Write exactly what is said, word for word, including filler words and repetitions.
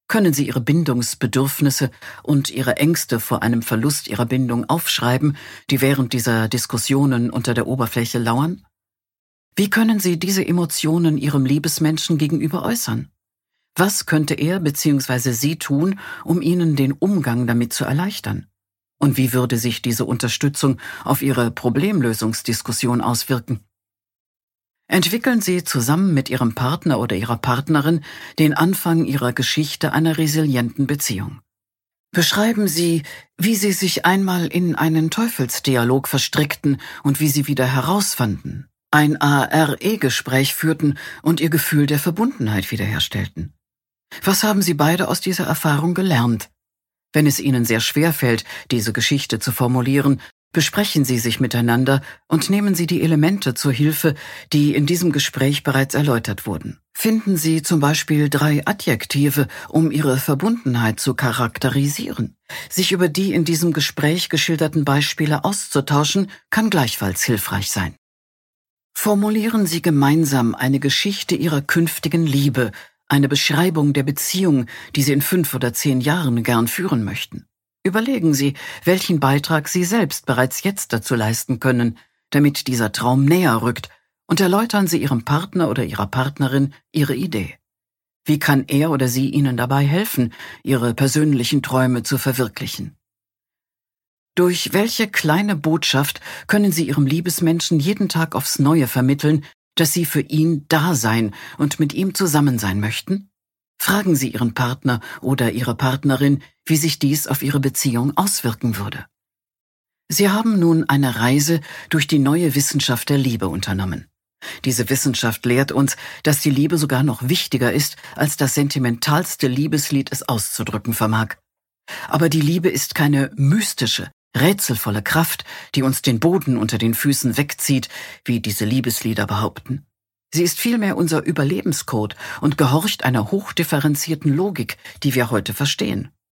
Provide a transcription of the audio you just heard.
Können Sie Ihre Bindungsbedürfnisse und Ihre Ängste vor einem Verlust Ihrer Bindung aufschreiben, die während dieser Diskussionen unter der Oberfläche lauern? Wie können Sie diese Emotionen Ihrem Liebesmenschen gegenüber äußern? Was könnte er bzw. sie tun, um Ihnen den Umgang damit zu erleichtern? Und wie würde sich diese Unterstützung auf Ihre Problemlösungsdiskussion auswirken? Entwickeln Sie zusammen mit Ihrem Partner oder Ihrer Partnerin den Anfang Ihrer Geschichte einer resilienten Beziehung. Beschreiben Sie, wie Sie sich einmal in einen Teufelsdialog verstrickten und wie Sie wieder herausfanden, ein A R E-Gespräch führten und Ihr Gefühl der Verbundenheit wiederherstellten. Was haben Sie beide aus dieser Erfahrung gelernt? Wenn es Ihnen sehr schwer fällt, diese Geschichte zu formulieren, besprechen Sie sich miteinander und nehmen Sie die Elemente zur Hilfe, die in diesem Gespräch bereits erläutert wurden. Finden Sie zum Beispiel drei Adjektive, um Ihre Verbundenheit zu charakterisieren. Sich über die in diesem Gespräch geschilderten Beispiele auszutauschen, kann gleichfalls hilfreich sein. Formulieren Sie gemeinsam eine Geschichte Ihrer künftigen Liebe, eine Beschreibung der Beziehung, die Sie in fünf oder zehn Jahren gern führen möchten. Überlegen Sie, welchen Beitrag Sie selbst bereits jetzt dazu leisten können, damit dieser Traum näher rückt, und erläutern Sie Ihrem Partner oder Ihrer Partnerin Ihre Idee. Wie kann er oder sie Ihnen dabei helfen, Ihre persönlichen Träume zu verwirklichen? Durch welche kleine Botschaft können Sie Ihrem Liebesmenschen jeden Tag aufs Neue vermitteln, dass Sie für ihn da sein und mit ihm zusammen sein möchten? Fragen Sie Ihren Partner oder Ihre Partnerin, wie sich dies auf Ihre Beziehung auswirken würde. Sie haben nun eine Reise durch die neue Wissenschaft der Liebe unternommen. Diese Wissenschaft lehrt uns, dass die Liebe sogar noch wichtiger ist, als das sentimentalste Liebeslied es auszudrücken vermag. Aber die Liebe ist keine mystische, rätselvolle Kraft, die uns den Boden unter den Füßen wegzieht, wie diese Liebeslieder behaupten. Sie ist vielmehr unser Überlebenscode und gehorcht einer hochdifferenzierten Logik, die wir heute verstehen.